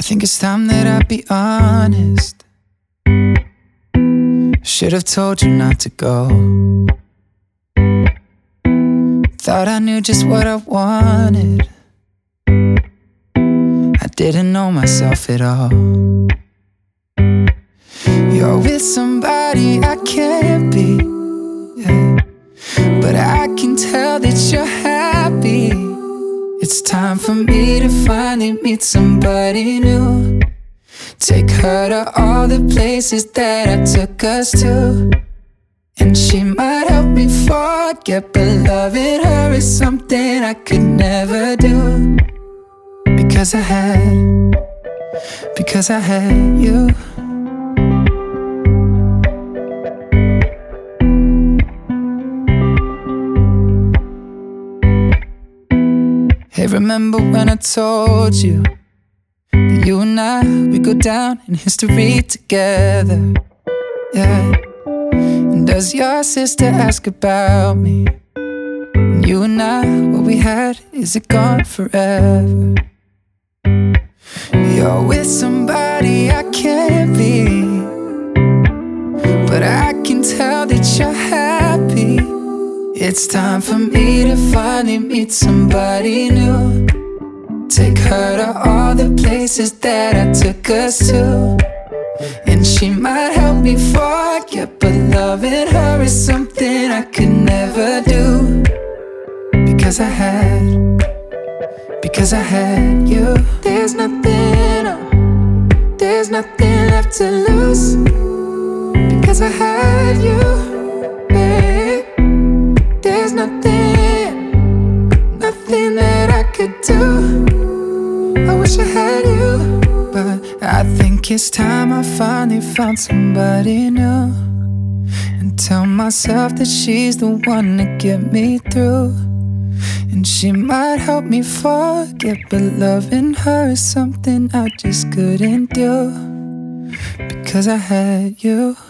think it's time that I be honest. Should have told you not to go. Thought I knew just what I wanted. I didn't know myself at all. You're with somebody I can't be, yeah. But I can tell that you're happy. It's time for me to finally meet somebody new. Take her to all the places that I took us to. And she might help me forget, but loving her is something I could never do. Because I had you. Hey, remember when I told you that you and I, we go down in history together, yeah. And does your sister ask about me? And you and I, what we had, is it gone forever? You're with somebody I can't be, but I can tell that you're happy. It's time for me to finally meet somebody new. Take her to all the places that I took us to. And she might help me forget, but loving her is something I could never do. Because I had you. There's nothing left to lose. Because I had you, babe. There's nothing that I could do. I wish I had you, but I think it's time I finally found somebody new. And tell myself that she's the one to get me through. And she might help me forget, but loving her is something I just couldn't do. Because I had you.